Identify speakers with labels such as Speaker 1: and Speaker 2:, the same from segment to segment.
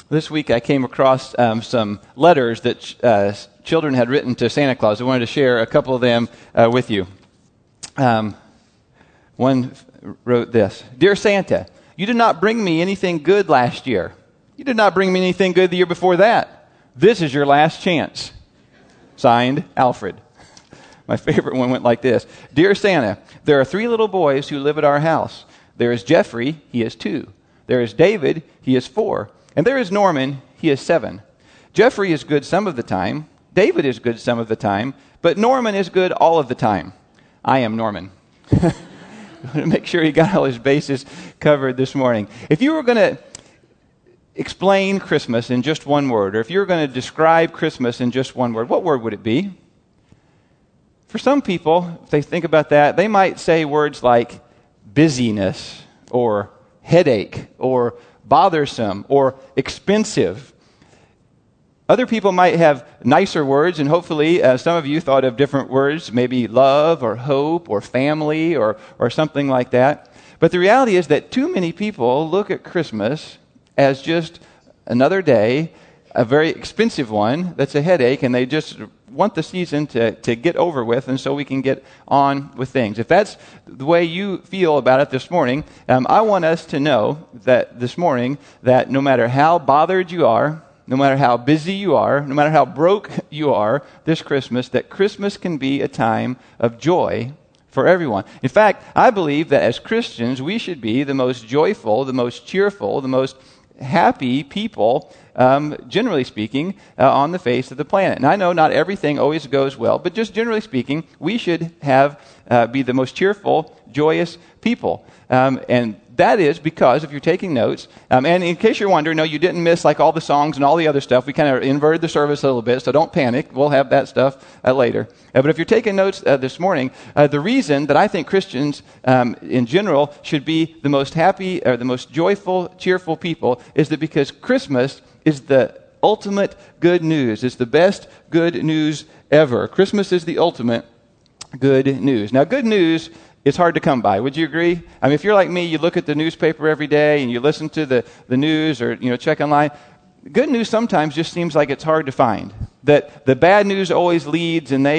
Speaker 1: This week I came across some letters that children had written to Santa Claus. I wanted to share a couple of them with you. One wrote this: Dear Santa, you did not bring me anything good last year. You did not bring me anything good the year before that. This is your last chance. Signed, Alfred. My favorite one went like this: Dear Santa, there are 3 little boys who live at our house. There is Jeffrey, he is 2. There is David, he is 4. And there is Norman, he is 7. Jeffrey is good some of the time. David is good some of the time. But Norman is good all of the time. I am Norman. Make sure he got all his bases covered this morning. If you were going to explain Christmas in just one word, or if you were going to describe Christmas in just one word, what word would it be? For some people, if they think about that, they might say words like busyness, or headache, or bothersome, or expensive. Other people might have nicer words, and hopefully some of you thought of different words, maybe love, or hope, or family, or something like that. But the reality is that too many people look at Christmas as just another day, a very expensive one that's a headache, and they just want the season to get over with, and so we can get on with things. If that's the way you feel about it this morning, I want us to know that this morning that no matter how bothered you are, no matter how busy you are, no matter how broke you are this Christmas, that Christmas can be a time of joy for everyone. In fact, I believe that as Christians, we should be the most joyful, the most cheerful, the most happy people, generally speaking, on the face of the planet. And I know not everything always goes well, but just generally speaking, we should be the most cheerful, joyous people. And that is because, if you're taking notes, and in case you're wondering, no, you didn't miss like all the songs and all the other stuff. We kind of inverted the service a little bit, so don't panic. We'll have that stuff later. But if you're taking notes this morning, the reason that I think Christians in general should be the most happy or the most joyful, cheerful people is that because Christmas is the ultimate good news. It's the best good news ever. Christmas is the ultimate good news. Now, good news is hard to come by. Would you agree? I mean, if you're like me, you look at the newspaper every day and you listen to the news or check online. Good news sometimes just seems like it's hard to find. That the bad news always leads, and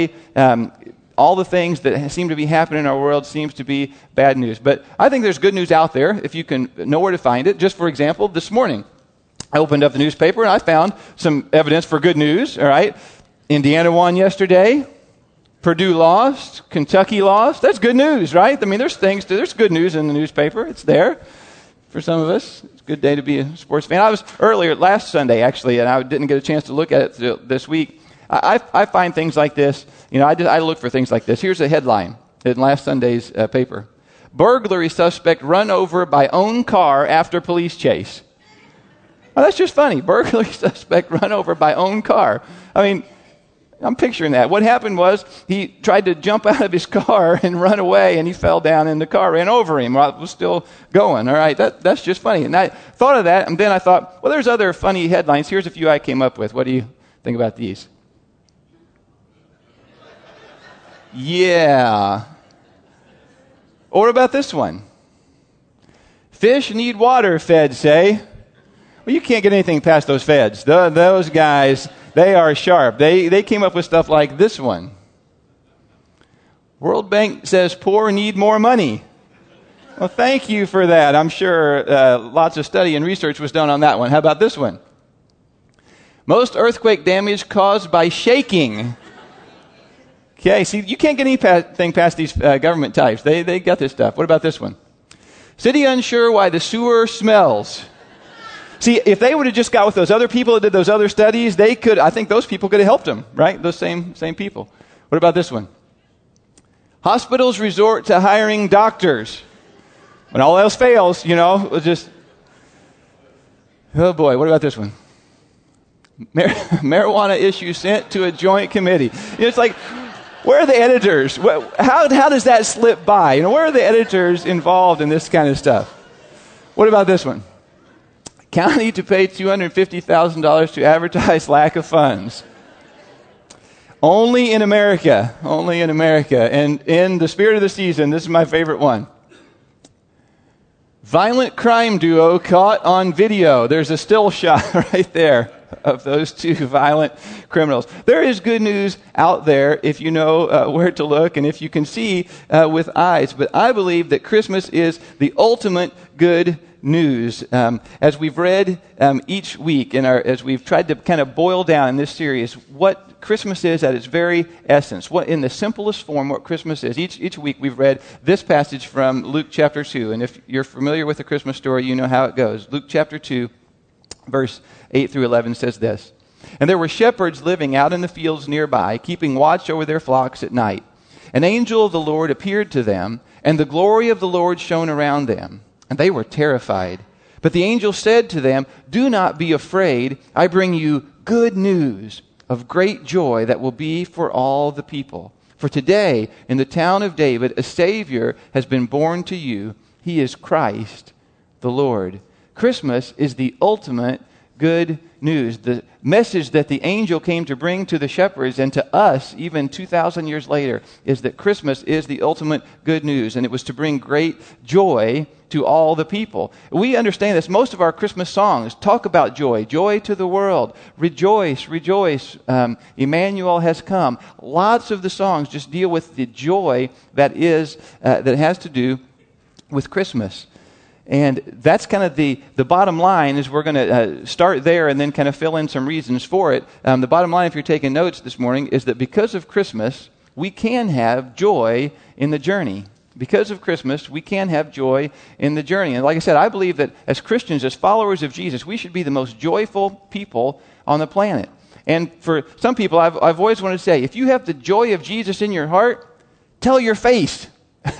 Speaker 1: all the things that seem to be happening in our world seems to be bad news. But I think there's good news out there if you can know where to find it. Just for example, this morning, I opened up the newspaper and I found some evidence for good news. All right, Indiana won yesterday. Purdue lost. Kentucky lost. That's good news, right? I mean, there's good news in the newspaper. It's there for some of us. It's a good day to be a sports fan. I was earlier, last Sunday, actually, and I didn't get a chance to look at it this week. I find things like this. I look for things like this. Here's a headline in last Sunday's paper. Burglary suspect run over by own car after police chase. Well, that's just funny. Burglary suspect run over by own car. I mean, I'm picturing that. What happened was he tried to jump out of his car and run away, and he fell down, and the car ran over him while it was still going. All right, that's just funny. And I thought of that, and then I thought, well, there's other funny headlines. Here's a few I came up with. What do you think about these? Yeah. Or what about this one? Fish need water, feds say. Well, you can't get anything past those feds. Those guys, they are sharp. They came up with stuff like this one. World Bank says poor need more money. Well, thank you for that. I'm sure lots of study and research was done on that one. How about this one? Most earthquake damage caused by shaking. Okay, see, you can't get anything past these government types. They got this stuff. What about this one? City unsure why the sewer smells. See, if they would have just got with those other people that did those other studies, I think those people could have helped them, right? Those same people. What about this one? Hospitals resort to hiring doctors. When all else fails, just... Oh boy, what about this one? Marijuana issue sent to a joint committee. It's like, where are the editors? How does that slip by? Where are the editors involved in this kind of stuff? What about this one? County to pay $250,000 to advertise lack of funds. Only in America. Only in America. And in the spirit of the season, this is my favorite one. Violent crime duo caught on video. There's a still shot right there of those two violent criminals. There is good news out there if you know where to look and if you can see with eyes. But I believe that Christmas is the ultimate good news. As we've read each week, as we've tried to kind of boil down in this series what Christmas is at its very essence, what in the simplest form what Christmas is. Each week we've read this passage from Luke chapter 2, and if you're familiar with the Christmas story, you know how it goes. Luke chapter 2, verse 8 through 11 says this: "And there were shepherds living out in the fields nearby, keeping watch over their flocks at night. An angel of the Lord appeared to them, and the glory of the Lord shone around them, and they were terrified. But the angel said to them, 'Do not be afraid. I bring you good news of great joy that will be for all the people. For today, in the town of David, a Savior has been born to you. He is Christ the Lord.'" Christmas is the ultimate good news. The message that the angel came to bring to the shepherds and to us, even 2,000 years later, is that Christmas is the ultimate good news, and it was to bring great joy to all the people. We understand this. Most of our Christmas songs talk about joy. Joy to the world. Rejoice, rejoice. Emmanuel has come. Lots of the songs just deal with the joy that has to do with Christmas. And that's kind of the bottom line, is we're going to start there and then kind of fill in some reasons for it. The bottom line, if you're taking notes this morning, is that because of Christmas, we can have joy in the journey. Because of Christmas, we can have joy in the journey. And like I said, I believe that as Christians, as followers of Jesus, we should be the most joyful people on the planet. And for some people, I've always wanted to say, if you have the joy of Jesus in your heart, tell your face.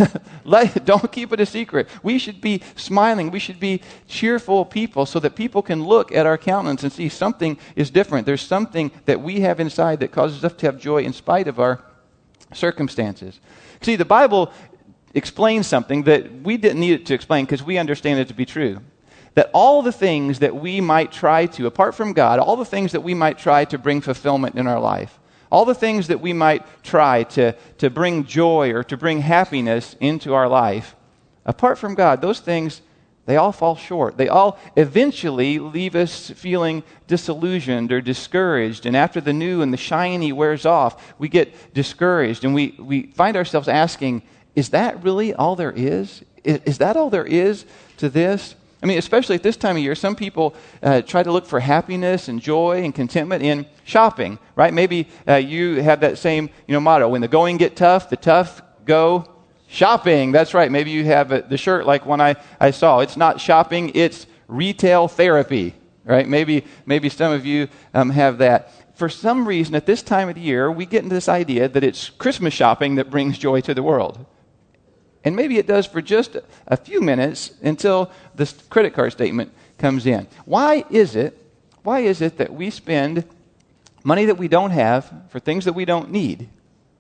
Speaker 1: Don't keep it a secret. We should be smiling. We should be cheerful people so that people can look at our countenance and see something is different. There's something that we have inside that causes us to have joy in spite of our circumstances. See, the Bible explains something that we didn't need it to explain because we understand it to be true. That all the things that we might try to, apart from God, all the things that we might try to bring fulfillment in our life, all the things that we might try to bring joy or to bring happiness into our life, apart from God, those things, they all fall short. They all eventually leave us feeling disillusioned or discouraged. And after the new and the shiny wears off, we get discouraged and we find ourselves asking, is that really all there is? Is that all there is to this? I mean, especially at this time of year, some people try to look for happiness and joy and contentment in shopping, right? Maybe you have that same motto, when the going get tough, the tough go shopping. That's right. Maybe you have the shirt like one I saw. It's not shopping, it's retail therapy, right? Maybe some of you have that. For some reason, at this time of the year, we get into this idea that it's Christmas shopping that brings joy to the world. And maybe it does for just a few minutes until this credit card statement comes in. Why is it that we spend money that we don't have for things that we don't need?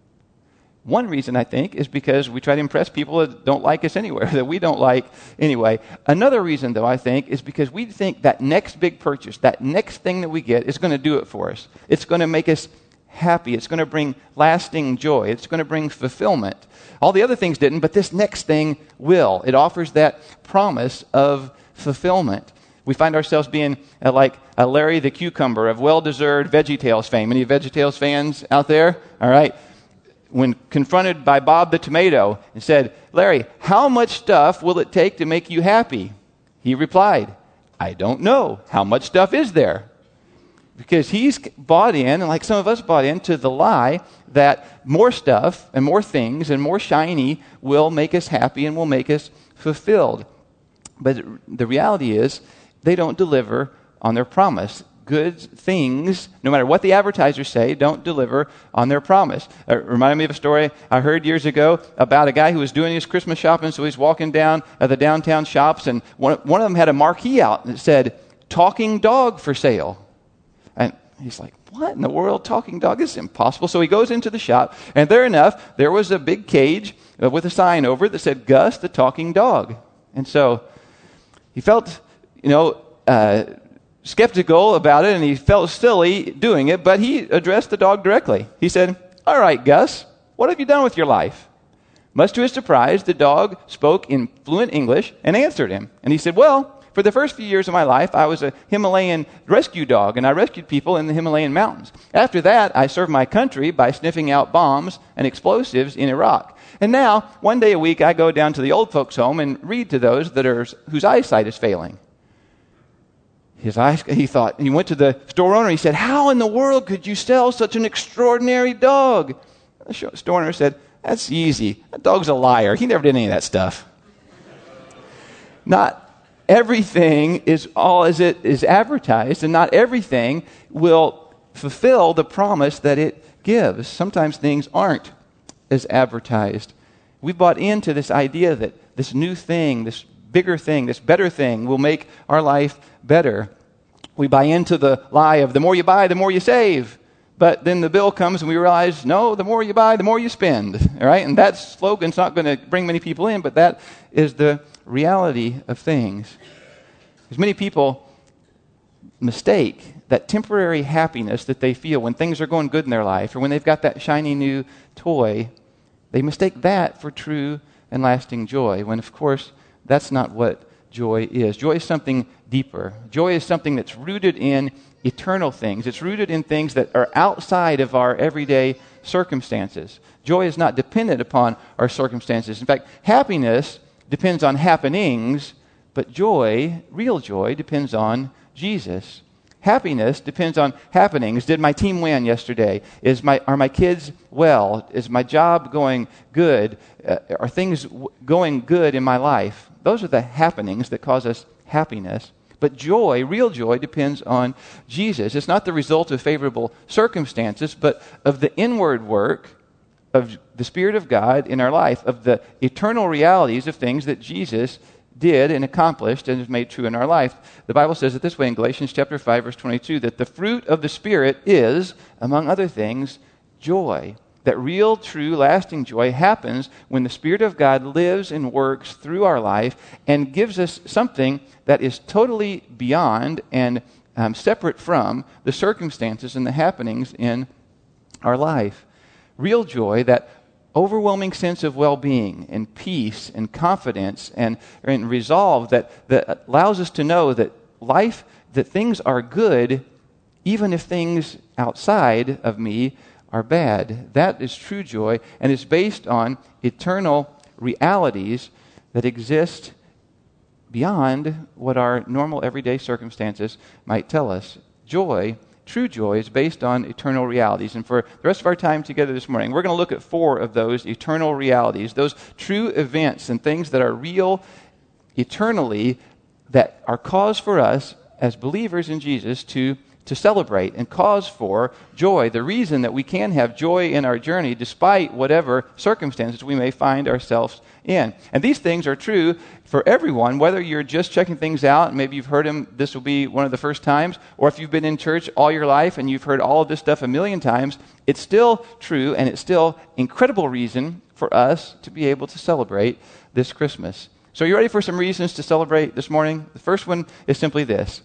Speaker 1: One reason, I think, is because we try to impress people that don't like us anywhere, that we don't like anyway. Another reason, though, I think, is because we think that next big purchase, that next thing that we get is going to do it for us. It's going to make us happy. It's going to bring lasting joy. It's going to bring fulfillment. All the other things didn't, but this next thing will. It offers that promise of fulfillment. We find ourselves being like a Larry the Cucumber of well-deserved VeggieTales fame. Any VeggieTales fans out there? All right. When confronted by Bob the Tomato and said, "Larry, how much stuff will it take to make you happy?" He replied, "I don't know. How much stuff is there?" Because he's bought in, and like some of us bought into the lie that more stuff and more things and more shiny will make us happy and will make us fulfilled. But the reality is, they don't deliver on their promise. Good things, no matter what the advertisers say, don't deliver on their promise. It reminded me of a story I heard years ago about a guy who was doing his Christmas shopping, so he's walking down the downtown shops, and one of them had a marquee out that said, "Talking dog for sale." And he's like, what in the world? Talking dog? This is impossible. So he goes into the shop, and there enough, there was a big cage with a sign over it that said, "Gus the talking dog." And so he felt, skeptical about it, and he felt silly doing it, but he addressed the dog directly. He said, "All right, Gus, what have you done with your life?" Much to his surprise, the dog spoke in fluent English and answered him. And he said, well, for the first few years of my life, I was a Himalayan rescue dog, and I rescued people in the Himalayan mountains. After that, I served my country by sniffing out bombs and explosives in Iraq. And now, one day a week, I go down to the old folks' home and read to those whose eyesight is failing. He thought, and he went to the store owner, and he said, how in the world could you sell such an extraordinary dog? The store owner said, that's easy. That dog's a liar. He never did any of that stuff. Not everything is all as it is advertised, and not everything will fulfill the promise that it gives. Sometimes things aren't as advertised. We bought into this idea that this new thing, this bigger thing, this better thing will make our life better. We buy into the lie of the more you buy, the more you save. But then the bill comes and we realize, no, the more you buy, the more you spend. All right? And that slogan's not going to bring many people in, but that is the reality of things. Because many people mistake that temporary happiness that they feel when things are going good in their life, or when they've got that shiny new toy, they mistake that for true and lasting joy, when of course that's not what joy is. Joy is something deeper. Joy is something that's rooted in eternal things. It's rooted in things that are outside of our everyday circumstances. Joy is not dependent upon our circumstances. In fact, happiness depends on happenings, but joy, real joy, depends on Jesus. Happiness depends on happenings. Did my team win yesterday? Are my kids well? Is my job going good? Are things going good in my life? Those are the happenings that cause us happiness. But joy, real joy, depends on Jesus. It's not the result of favorable circumstances, but of the inward work of the Spirit of God in our life, of the eternal realities of things that Jesus did and accomplished and is made true in our life. The Bible says it this way in Galatians chapter 5, verse 22, that the fruit of the Spirit is, among other things, joy. That real, true, lasting joy happens when the Spirit of God lives and works through our life and gives us something that is totally beyond and separate from the circumstances and the happenings in our life. Real joy, that overwhelming sense of well-being and peace and confidence and resolve that allows us to know that life, that things are good even if things outside of me are bad. That is true joy, and it's based on eternal realities that exist beyond what our normal everyday circumstances might tell us. Joy, true joy, is based on eternal realities. And for the rest of our time together this morning, we're going to look at 4 of those eternal realities, those true events and things that are real eternally, that are cause for us as believers in Jesus to celebrate and cause for joy. The reason that we can have joy in our journey despite whatever circumstances we may find ourselves in. And these things are true for everyone, whether you're just checking things out, and maybe you've heard them, this will be one of the first times, or if you've been in church all your life and you've heard all of this stuff a million times, it's still true, and it's still incredible reason for us to be able to celebrate this Christmas. So are you ready for some reasons to celebrate this morning? The first one is simply this: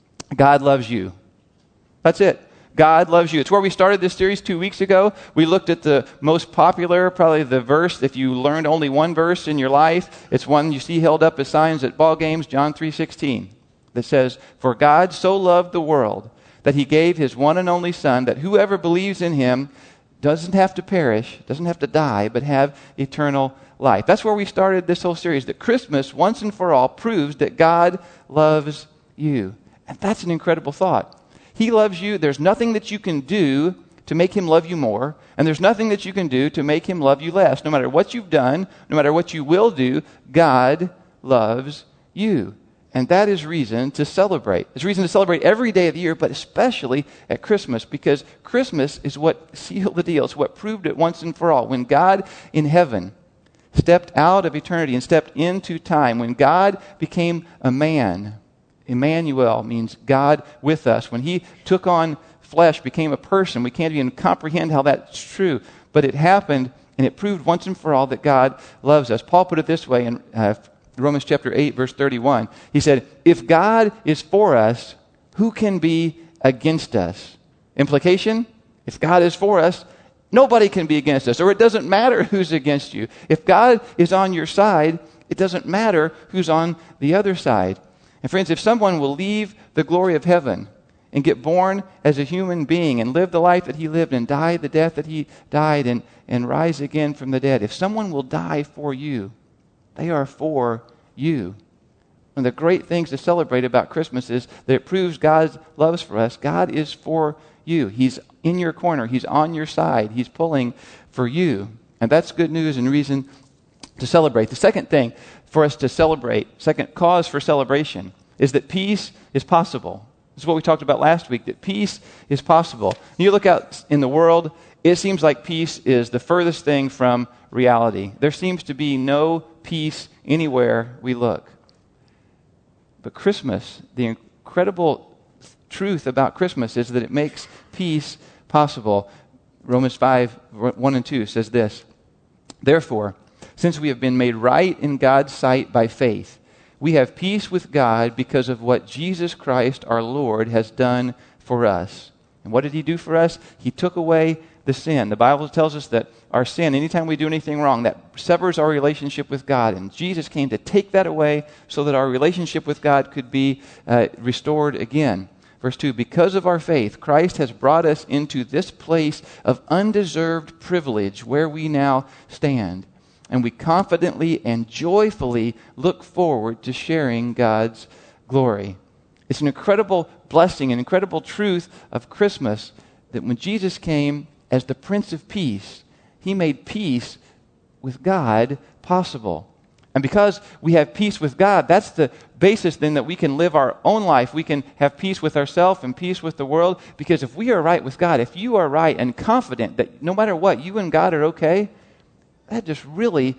Speaker 1: God loves you. That's it. God loves you. It's where we started this series 2 weeks ago. We looked at the most popular, probably the verse, if you learned only one verse in your life, it's one you see held up as signs at ball games, John 3:16, that says, "For God so loved the world that he gave his one and only Son, that whoever believes in him doesn't have to perish, doesn't have to die, but have eternal life." That's where we started this whole series, that Christmas, once and for all, proves that God loves you. And that's an incredible thought. He loves you. There's nothing that you can do to make him love you more, and there's nothing that you can do to make him love you less. No matter what you've done, no matter what you will do, God loves you. And that is reason to celebrate. It's reason to celebrate every day of the year, but especially at Christmas, because Christmas is what sealed the deal. It's what proved it once and for all. When God in heaven stepped out of eternity and stepped into time, when God became a man, Emmanuel means God with us. When he took on flesh, became a person, we can't even comprehend how that's true. But it happened, and it proved once and for all that God loves us. Paul put it this way in Romans chapter 8, verse 31. He said, "If God is for us, who can be against us?" Implication, if God is for us, Nobody can be against us, or it doesn't matter who's against you. If God is on your side, it doesn't matter who's on the other side. And friends, if someone will leave the glory of heaven and get born as a human being and live the life that he lived and die the death that he died and rise again from the dead, if someone will die for you, they are for you. One of the great things to celebrate about Christmas is that it proves God's love for us. God is for you. He's in your corner. He's on your side. He's pulling for you. And that's good news and reason to celebrate. The second thing for us to celebrate, second cause for celebration, is that peace is possible. This is what we talked about last week, that peace is possible. You look out in the world, it seems like peace is the furthest thing from reality. There seems to be no peace anywhere we look. But Christmas, the incredible truth about Christmas is that it makes peace possible. Romans 5, 1 and 2 says this, "Therefore, since we have been made right in God's sight by faith, we have peace with God because of what Jesus Christ our Lord has done for us." And what did he do for us? He took away the sin. The Bible tells us that our sin, anytime we do anything wrong, that severs our relationship with God. And Jesus came to take that away so that our relationship with God could be restored again. Verse 2, "Because of our faith, Christ has brought us into this place of undeserved privilege where we now stand. And we confidently and joyfully look forward to sharing God's glory." It's an incredible blessing, an incredible truth of Christmas that when Jesus came as the Prince of Peace, he made peace with God possible. And because we have peace with God, that's the basis then that we can live our own life. We can have peace with ourselves and peace with the world. Because if we are right with God, if you are right and confident that no matter what, you and God are okay, that just really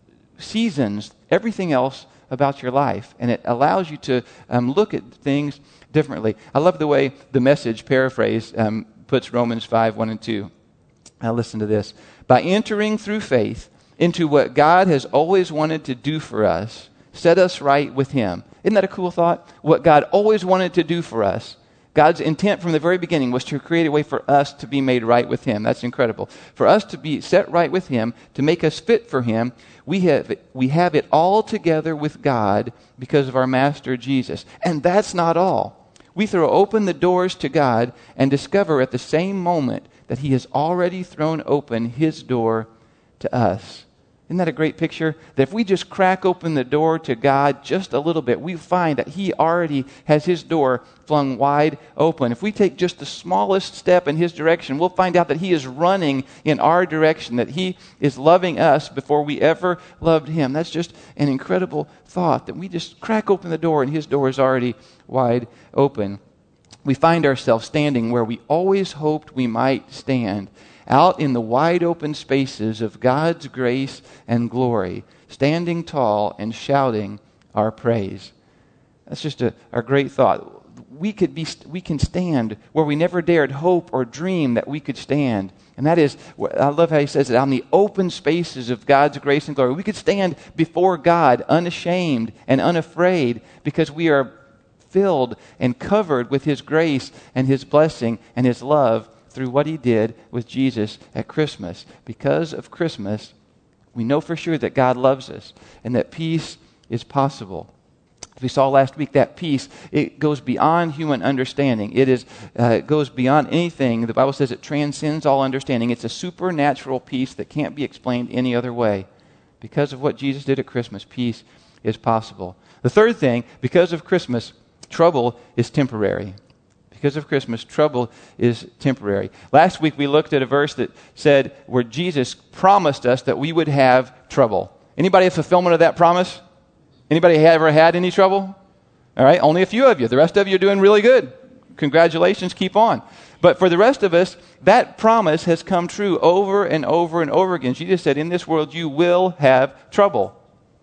Speaker 1: seasons everything else about your life. And it allows you to look at things differently. I love the way the Message paraphrase puts Romans 5, 1 and 2. Now listen to this. "By entering through faith into what God has always wanted to do for us, set us right with him." Isn't that a cool thought? What God always wanted to do for us. God's intent from the very beginning was to create a way for us to be made right with him. That's incredible. For us to be set right with him, to make us fit for him, we have it all together with God because of our Master Jesus. And that's not all. We throw open the doors to God and discover at the same moment that he has already thrown open his door to us. Isn't that a great picture? That if we just crack open the door to God just a little bit, we find that he already has his door flung wide open. If we take just the smallest step in his direction, we'll find out that he is running in our direction, that he is loving us before we ever loved him. That's just an incredible thought, that we just crack open the door and his door is already wide open. We find ourselves standing where we always hoped we might stand, out in the wide open spaces of God's grace and glory, standing tall and shouting our praise. That's just a great thought. We can stand where we never dared hope or dream that we could stand. And that is, I love how he says it, on the open spaces of God's grace and glory. We could stand before God unashamed and unafraid because we are filled and covered with his grace and his blessing and his love through what he did with Jesus at Christmas. Because of Christmas, we know for sure that God loves us and that peace is possible. As we saw last week, that peace, it goes beyond human understanding. It goes beyond anything. The Bible says it transcends all understanding. It's a supernatural peace that can't be explained any other way. Because of what Jesus did at Christmas, peace is possible. The third thing, because of Christmas, trouble is temporary. Because of Christmas, trouble is temporary. Last week we looked at a verse that said where Jesus promised us that we would have trouble. Anybody have fulfillment of that promise? Anybody ever had any trouble? All right, only a few of you. The rest of you are doing really good. Congratulations, keep on. But for the rest of us, that promise has come true over and over and over again. Jesus said, in this world you will have trouble.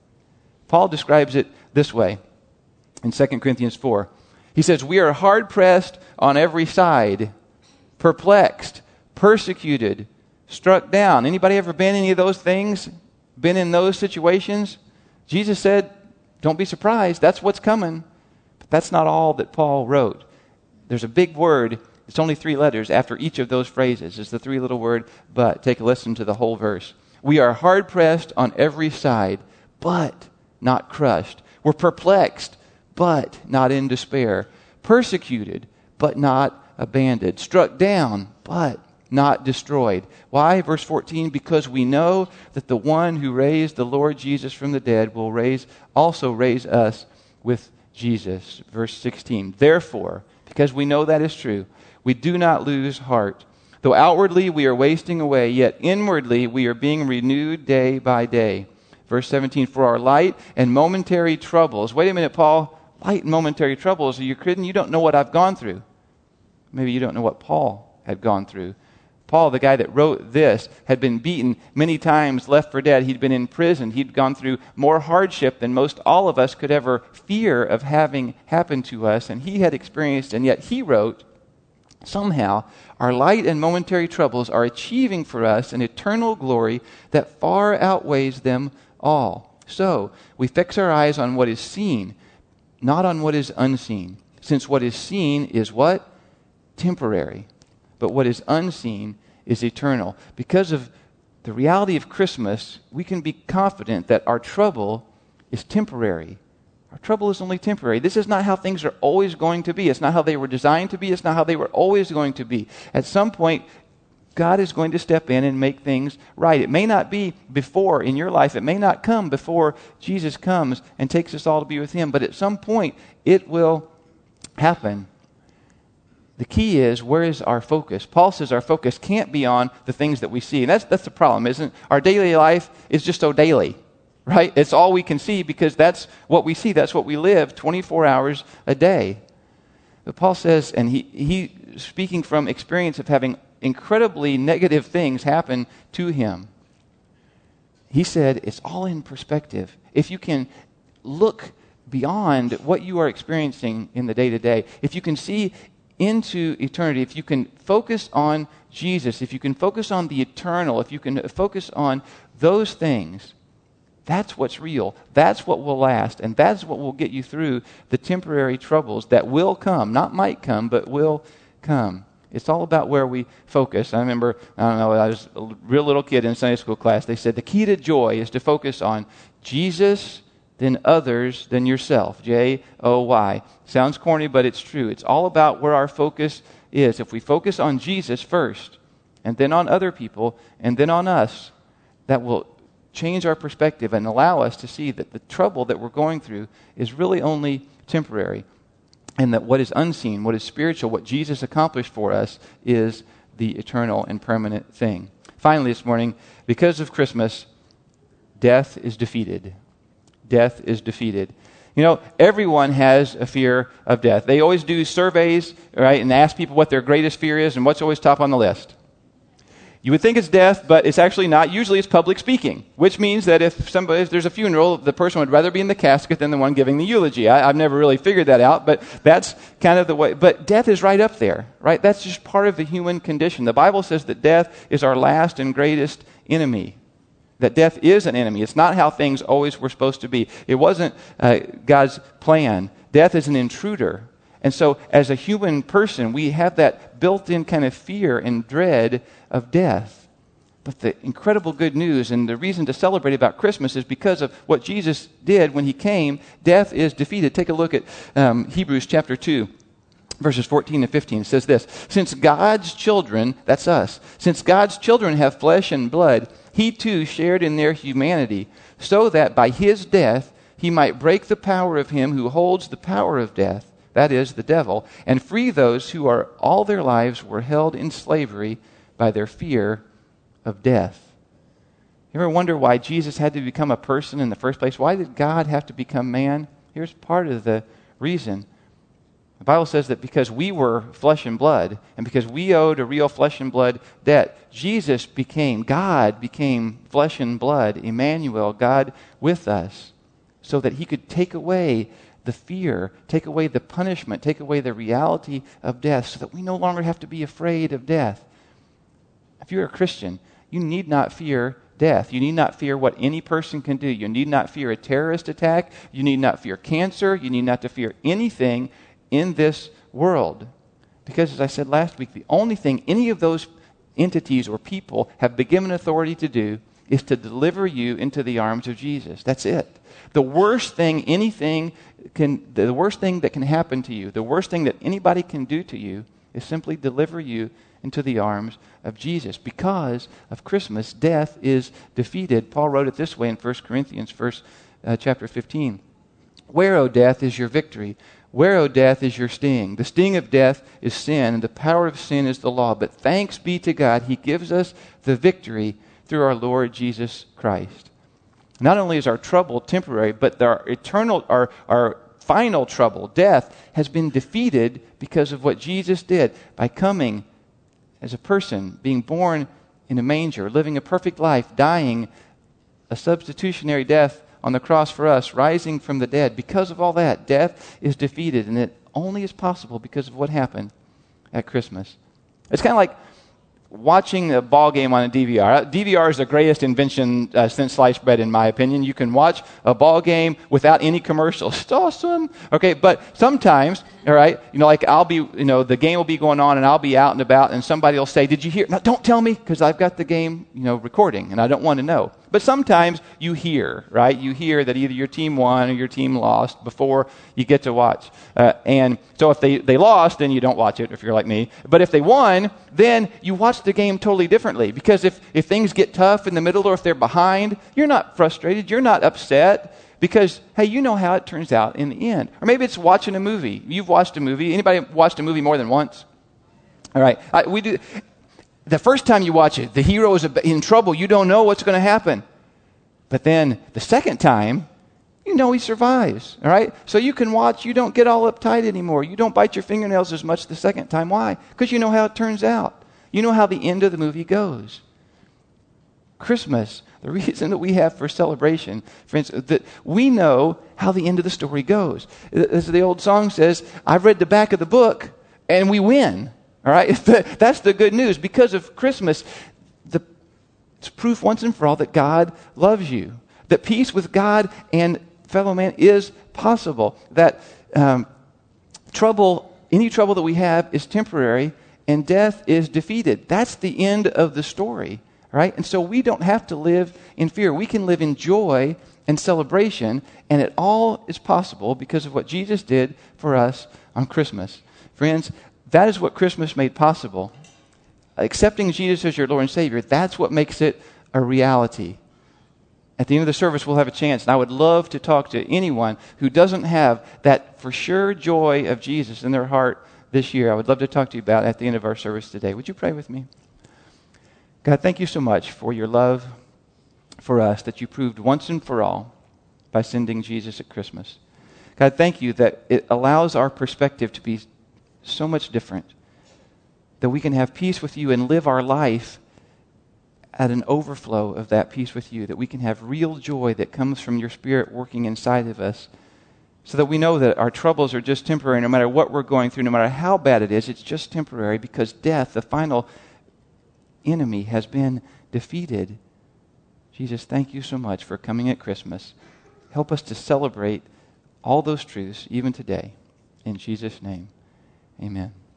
Speaker 1: Paul describes it this way in 2 Corinthians 4. He says, we are hard-pressed on every side, perplexed, persecuted, struck down. Anybody ever been in any of those things? Been in those situations? Jesus said, don't be surprised. That's what's coming. But that's not all that Paul wrote. There's a big word It's only 3 letters. After each of those phrases is the 3 little word but. Take a listen to the whole verse. We are hard-pressed on every side, but not crushed. We're perplexed, but not in despair. Persecuted, but not abandoned. Struck down, but not destroyed. Why? Verse 14, because we know that the one who raised the Lord Jesus from the dead will also raise us with Jesus. Verse 16, therefore, because we know that is true, we do not lose heart. Though outwardly we are wasting away, yet inwardly we are being renewed day by day. Verse 17, for our light and momentary troubles. Wait a minute, Paul. Light and momentary troubles. Are you kidding? You don't know what I've gone through. Maybe you don't know what Paul had gone through. Paul, the guy that wrote this, had been beaten many times, left for dead. He'd been in prison. He'd gone through more hardship than most all of us could ever fear of having happen to us. And he had experienced, and yet he wrote, somehow, our light and momentary troubles are achieving for us an eternal glory that far outweighs them all. So, we fix our eyes on what is seen, not on what is unseen. Since what is seen is what? Temporary. But what is unseen is eternal. Because of the reality of Christmas, we can be confident that our trouble is temporary. Our trouble is only temporary. This is not how things are always going to be. It's not how they were designed to be. It's not how they were always going to be. At some point, God is going to step in and make things right. It may not be before in your life. It may not come before Jesus comes and takes us all to be with Him. But at some point, it will happen. The key is, where is our focus? Paul says our focus can't be on the things that we see. And that's the problem, isn't it? Our daily life is just so daily, right? It's all we can see because that's what we see. That's what we live 24 hours a day. But Paul says, and he speaking from experience of having incredibly negative things happen to him, he said it's all in perspective. If you can look beyond what you are experiencing in the day-to-day, if you can see into eternity, if you can focus on Jesus, if you can focus on the eternal, if you can focus on those things, that's what's real. That's what will last. And that's what will get you through the temporary troubles that will come. Not might come, but will come. It's all about where we focus. I remember, I was a real little kid in Sunday school class. They said the key to joy is to focus on Jesus, then others, then yourself. J-O-Y. Sounds corny, but it's true. It's all about where our focus is. If we focus on Jesus first, and then on other people, and then on us, that will change our perspective and allow us to see that the trouble that we're going through is really only temporary. And that what is unseen, what is spiritual, what Jesus accomplished for us is the eternal and permanent thing. Finally this morning, because of Christmas, death is defeated. Death is defeated. You know, everyone has a fear of death. They always do surveys, right, and ask people what their greatest fear is and what's always top on the list. You would think it's death, but it's actually not. Usually it's public speaking, which means that if there's a funeral, the person would rather be in the casket than the one giving the eulogy. I've never really figured that out, but that's kind of the way. But death is right up there, right? That's just part of the human condition. The Bible says that death is our last and greatest enemy. That death is an enemy. It's not how things always were supposed to be. It wasn't God's plan. Death is an intruder. And so as a human person, we have that built-in kind of fear and dread of death. But the incredible good news and the reason to celebrate about Christmas is because of what Jesus did when He came. Death is defeated. Take a look at Hebrews chapter 2. Verses 14 and 15 says this, since God's children, that's us, since God's children have flesh and blood, He too shared in their humanity, so that by His death He might break the power of him who holds the power of death, that is, the devil, and free those who are all their lives were held in slavery by their fear of death. You ever wonder why Jesus had to become a person in the first place? Why did God have to become man? Here's part of the reason. The Bible says that because we were flesh and blood, and because we owed a real flesh and blood debt, God became flesh and blood, Emmanuel, God with us, so that He could take away the fear, take away the punishment, take away the reality of death, so that we no longer have to be afraid of death. If you're a Christian, you need not fear death. You need not fear what any person can do. You need not fear a terrorist attack. You need not fear cancer. You need not to fear anything in this world. Because, as I said last week, the only thing any of those entities or people have been given authority to do is to deliver you into the arms of Jesus. That's it. The worst thing that can happen to you, the worst thing that anybody can do to you is simply deliver you into the arms of Jesus. Because of Christmas, death is defeated. Paul wrote it this way in 1 Corinthians chapter 15. Where, O death, is your victory? Where, O death, is your sting? The sting of death is sin, and the power of sin is the law. But thanks be to God, He gives us the victory through our Lord Jesus Christ. Not only is our trouble temporary, but our final trouble, death, has been defeated because of what Jesus did by coming as a person, being born in a manger, living a perfect life, dying a substitutionary death on the cross for us, rising from the dead. Because of all that, death is defeated, and it only is possible because of what happened at Christmas. It's kind of like watching a ball game on a DVR. DVR is the greatest invention since sliced bread, in my opinion. You can watch a ball game without any commercials. It's awesome. Okay, but sometimes, all right, like the game will be going on and I'll be out and about and somebody will say, "Did you hear?" No, don't tell me because I've got the game, recording and I don't want to know. But sometimes you hear, right? You hear that either your team won or your team lost before you get to watch. And so if they lost, then you don't watch it if you're like me. But if they won, then you watch the game totally differently. Because if things get tough in the middle or if they're behind, you're not frustrated. You're not upset. Because, hey, you know how it turns out in the end. Or maybe it's watching a movie. You've watched a movie. Anybody watched a movie more than once? All right. We do. The first time you watch it, the hero is in trouble. You don't know what's going to happen. But then the second time, he survives. All right? So you can watch. You don't get all uptight anymore. You don't bite your fingernails as much the second time. Why? Because you know how it turns out. You know how the end of the movie goes. Christmas, the reason that we have for celebration, friends, that we know how the end of the story goes. As the old song says, I've read the back of the book and we win. All right? That's the good news. Because of Christmas, it's proof once and for all that God loves you. That peace with God and fellow man is possible. That any trouble that we have is temporary and death is defeated. That's the end of the story. Right? And so we don't have to live in fear. We can live in joy and celebration, and it all is possible because of what Jesus did for us on Christmas. Friends, that is what Christmas made possible. Accepting Jesus as your Lord and Savior, that's what makes it a reality. At the end of the service, we'll have a chance, and I would love to talk to anyone who doesn't have that for sure joy of Jesus in their heart this year. I would love to talk to you about it at the end of our service today. Would you pray with me? God, thank you so much for your love for us that you proved once and for all by sending Jesus at Christmas. God, thank you that it allows our perspective to be so much different, that we can have peace with you and live our life at an overflow of that peace with you, that we can have real joy that comes from your Spirit working inside of us, so that we know that our troubles are just temporary. No matter what we're going through, no matter how bad it is, it's just temporary because death, the final enemy, has been defeated. Jesus, thank you so much for coming at Christmas. Help us to celebrate all those truths even today. In Jesus' name, amen.